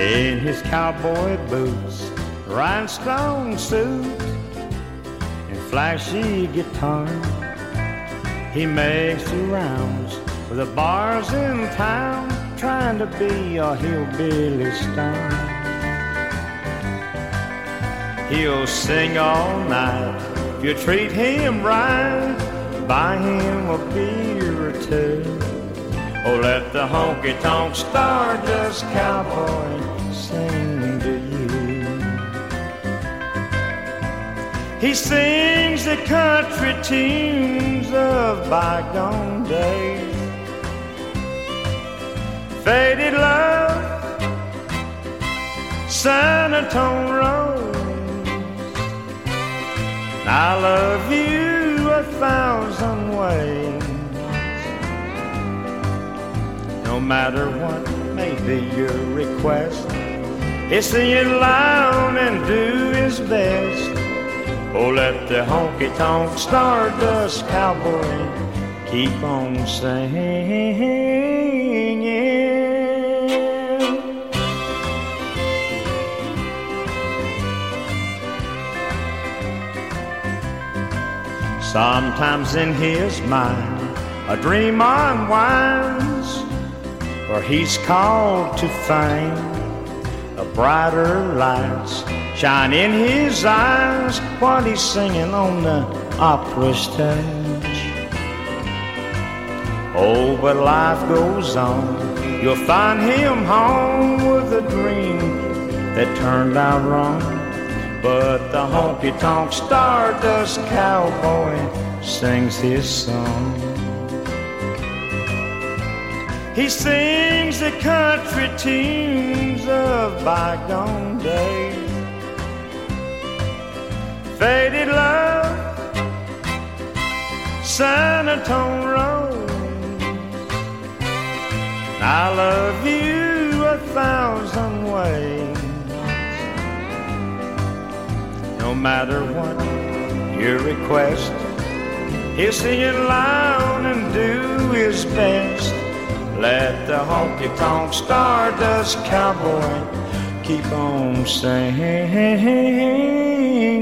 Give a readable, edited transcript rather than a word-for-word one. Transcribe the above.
in his cowboy boots, rhinestone suit, and flashy guitar. He makes the rounds with the bars in town, trying to be a hillbilly star. He'll sing all night if you treat him right, buy him a beer or two. Oh, let the honky-tonk stardust cowboy sing to you. He sings the country tunes of bygone days, faded love, San Antonio Rose, I love you 1,000 ways. No matter what may be your request, he'll sing it loud and do his best. Oh, let the honky-tonk stardust cowboy keep on singing. Sometimes in his mind a dream unwinds, for he's called to fame. A brighter lights shine in his eyes while he's singing on the opera stage. Oh, but life goes on. You'll find him home with a dream that turned out wrong. But the honky-tonk stardust cowboy sings his song. He sings the country tunes of bygone days, faded love, San Antonio Rose, I love you 1,000 ways. No matter what your request, he'll sing it loud and do his best. Let the honky-tonk stardust cowboy keep on singing.